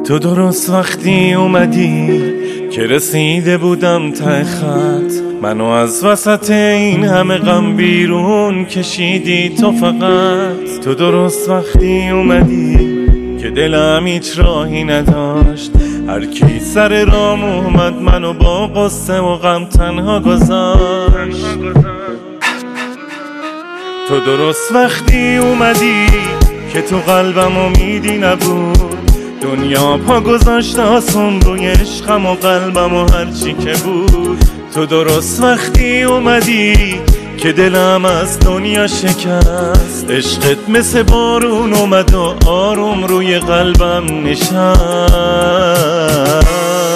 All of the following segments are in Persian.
تو درست وقتی اومدی که رسیده بودم ته خط، منو از وسط این همه غم بیرون کشیدی تو فقط. تو درست وقتی اومدی که دلم هیچ راهی نداشت، هر کی سر رام اومد منو با قصه و غم تنها گذاشت. تو درست وقتی اومدی که تو قلبم امیدی نبود، دنیا پا گذاشت آسون روی عشقم و قلبم و هرچی که بود. تو درست وقتی اومدی که دلم از دنیا شکست، عشقت مثل بارون اومد و آروم روی قلبم نشست.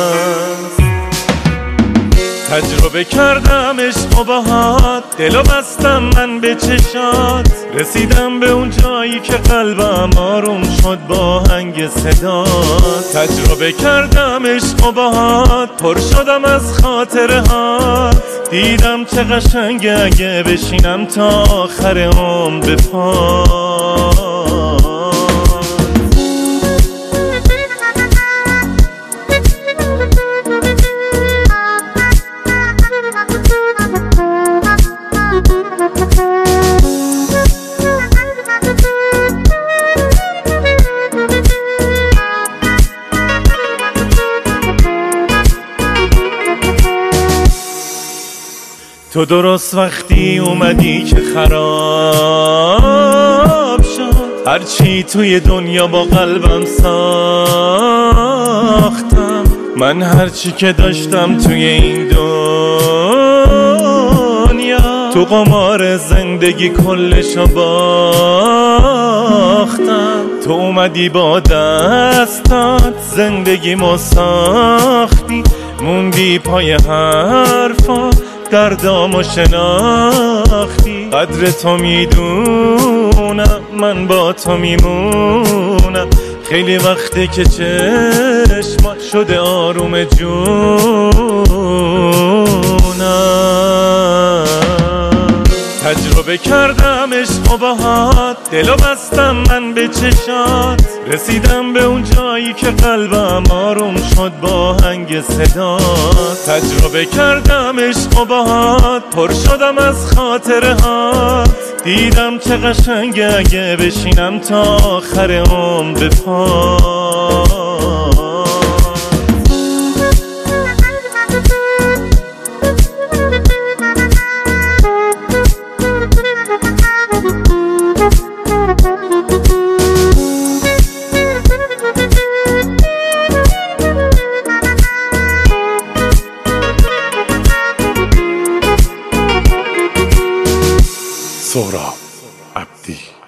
تجربه کردم عشق و باهات، دلو بستم من به چشات، رسیدم به اون جایی که قلبم آروم شد با آهنگ صدات. تجربه کردم عشق و باهات، پر شدم از خاطره هات، دیدم چه قشنگه اگه بشینم تا آخر عمر به پات. تو درست وقتی اومدی که خراب شد هرچی توی دنیا با قلبم ساختم. من هرچی که داشتم توی این دنیا، تو قمار زندگی کلشو باختم. تو اومدی با دستات زندگیمو ساختی، موندی پای حرفا دردامو شناختی. قدر تو میدونم، من با تو میمونم، خیلی وقته که چشمات شده آروم جونم. تجربه کردم عشق و باهات، دلو بستم من به چشات، رسیدم به اون جایی که قلبم آروم شد با آهنگ صدات. تجربه کردم عشق و باهات، پر شدم از خاطره هات، دیدم چه قشنگه اگه بشینم تا آخر عمر به پات. سهراب عبدی.